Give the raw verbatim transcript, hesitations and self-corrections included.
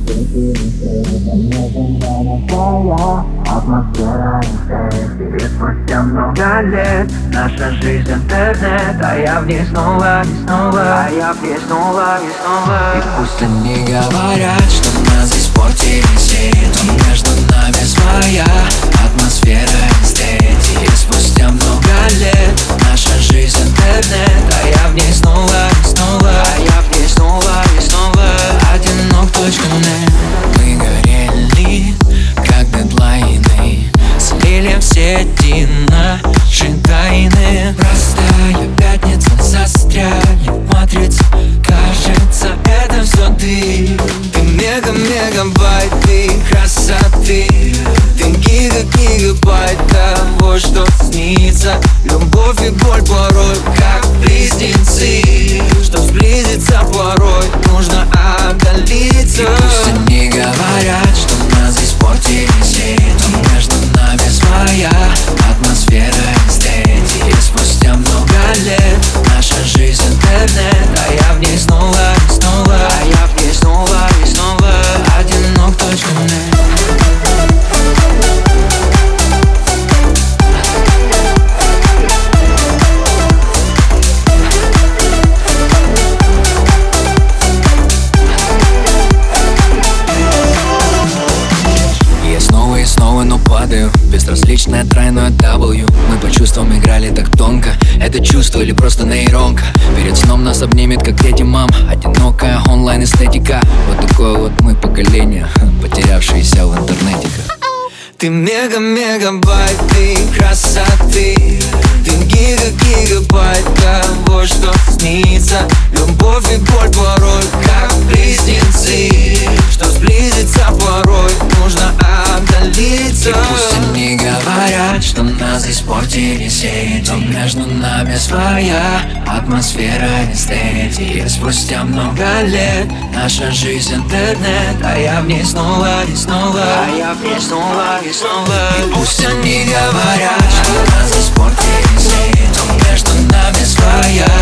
Твоя атмосфера не и спустя много лет наша жизнь интернет, а я в ней снова и снова, а я в ней снова и снова. И пусть они говорят, что нас испортили сеть, но между нами своя атмосфера эстетики. И спустя много лет наша жизнь интернет, а я в ней снова и снова, а я в ней снова и снова. Одинок точка нет. Мы горели, как дедлайны, слили все эти наши тайны. Простая пятница, застряли в матрице. Кажется, это все ты. Ты мега-мегабайт, ты красоты. Ты гига-гигабайт того, что снится. Любовь и боль порой как близнецы. Чтоб сблизиться порой нужно отдалиться. И пусть они говорят, что нас испортили сеть, но между нами своя атмосфера эстетики. И спустя много лет наша жизнь интернет, а я в ней снова и снова, а я в ней снова и снова. Одинок точка нет. Но падаю, безразличное тройное W. Мы по чувствам играли так тонко. Это чувство или просто нейронка? Перед сном нас обнимет, как дети, мам. Одинокая онлайн-эстетика. Вот такое вот мы поколение, потерявшееся в интернете. Ты мега-мегабайт, ты красоты. Ты гига-гигабайт того, что снится. Любовь и боль порой как близнецы. Чтоб сблизиться порой нужно отдалиться. И пусть они говорят, что нас испортили сеть, но между нами своя атмосфера эстетики. И спустя много лет наша жизнь интернет, а я в ней снова и снова, а я в ней снова и снова. И пусть они говорят, что нас испортили сеть, но между нами своя